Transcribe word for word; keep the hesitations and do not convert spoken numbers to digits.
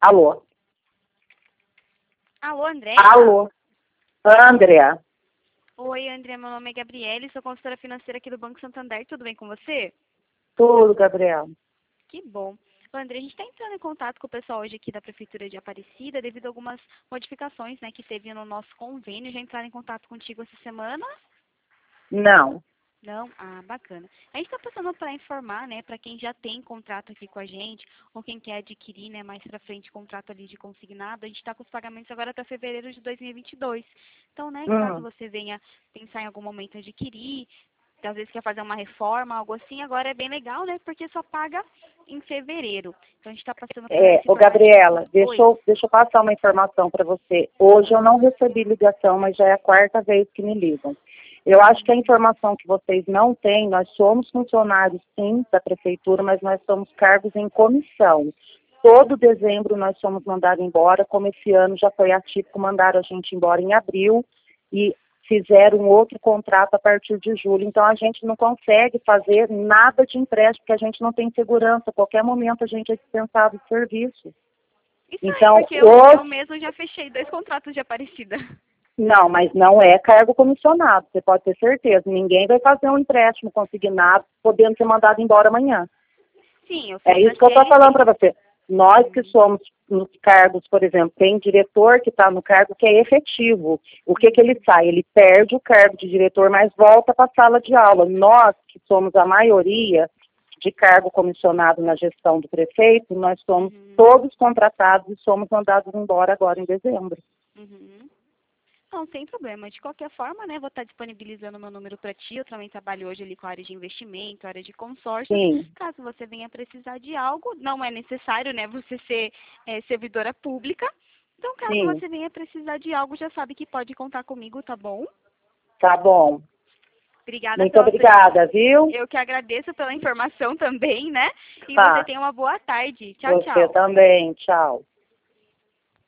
Alô? Alô, André? Alô? Andréa? Oi, André, meu nome é Gabriele, sou consultora financeira aqui do Banco Santander, tudo bem com você? Tudo, Gabriela. Que bom. Ô, André, a gente está entrando em contato com o pessoal hoje aqui da Prefeitura de Aparecida, devido a algumas modificações, né, que teve no nosso convênio. Já entraram em contato contigo essa semana? Não. Não? Ah, bacana. A gente está passando para informar, né, para quem já tem contrato aqui com a gente, ou quem quer adquirir, né, mais para frente contrato ali de consignado, a gente está com os pagamentos agora até fevereiro de dois mil e vinte e dois. Então, né, caso Hum. você venha pensar em algum momento em adquirir, às vezes quer fazer uma reforma, algo assim, agora é bem legal, né, porque só paga em fevereiro. Então, a gente está passando para É, esse ô, informativo. Gabriela, deixa Oi. eu, deixa eu passar uma informação para você. Hoje eu não recebi ligação, mas já é a quarta vez que me ligam. Eu acho que a informação que vocês não têm, nós somos funcionários, sim, da Prefeitura, mas nós somos cargos em comissão. Todo dezembro nós somos mandados embora, como esse ano já foi atípico, mandaram a gente embora em abril e fizeram um outro contrato a partir de julho. Então a gente não consegue fazer nada de empréstimo, porque a gente não tem segurança. A qualquer momento a gente é dispensado de serviço. Isso Então, aí, porque eu, os... eu mesmo já fechei dois contratos de Aparecida. Não, mas não é cargo comissionado, você pode ter certeza. Ninguém vai fazer um empréstimo consignado podendo ser mandado embora amanhã. Sim, eu É fiz a isso que eu estou C L T. falando para você. Nós que Uhum. somos nos cargos, por exemplo, tem diretor que está no cargo que é efetivo. O que, que ele sai? Ele perde o cargo de diretor, mas volta para a sala de aula. Nós, que somos a maioria de cargo comissionado na gestão do prefeito, nós somos Uhum. todos contratados e somos mandados embora agora em dezembro. Uhum. Não, sem problema. De qualquer forma, né, vou estar disponibilizando meu número para ti. Eu também trabalho hoje ali com a área de investimento, área de consórcios. Sim, Caso você venha precisar de algo, não é necessário, né, você ser é, servidora pública. Então, caso sim, você venha precisar de algo, já sabe que pode contar comigo, tá bom? tá bom. Obrigada Muito pela sua... obrigada, viu? Eu que agradeço pela informação também, né? E você Tá, tenha uma boa tarde. Tchau, você tchau. também, tchau.